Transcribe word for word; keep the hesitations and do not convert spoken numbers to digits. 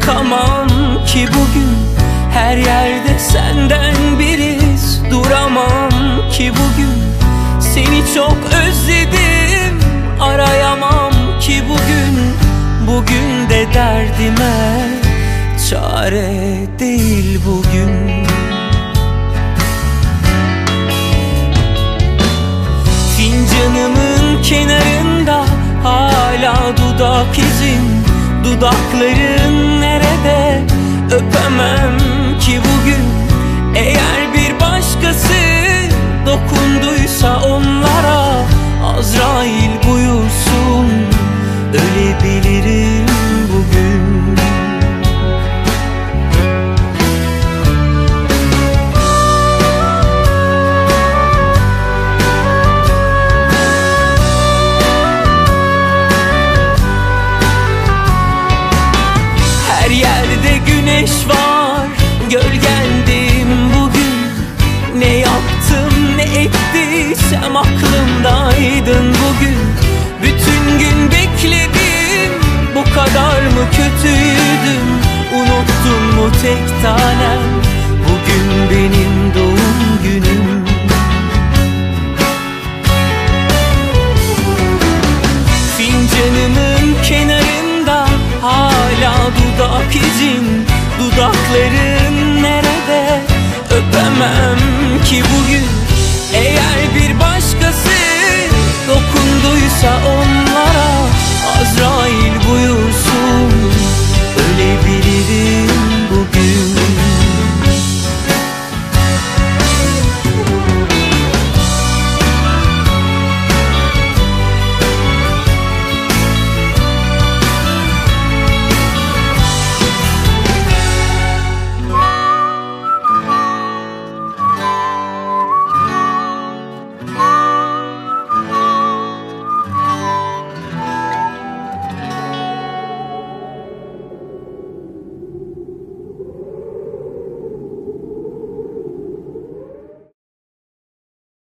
Bırakamam ki bugün, her yerde senden bir iz. Duramam ki bugün, seni çok özledim. Arayamam ki bugün, bugün de derdime çare değil bugün. Fincanımın kenarında hala dudak izin. Dudakların nerede, öpemem ki bugün. Eğer bir başkası dokunduysa onlara, Azrail buyursun, ölebilirim bugün. Her yerde güneş var, gölgendim bugün. Ne yaptım ne ettiysem aklımdaydın bugün. Bütün gün bekledim, bu kadar mı kötüydüm? Unuttun mu tek tanem, bugün benim doğum günüm. Fincanımın kenarında hala dudak izin. Dudakların nerede, öpemem ki bugün. Eğer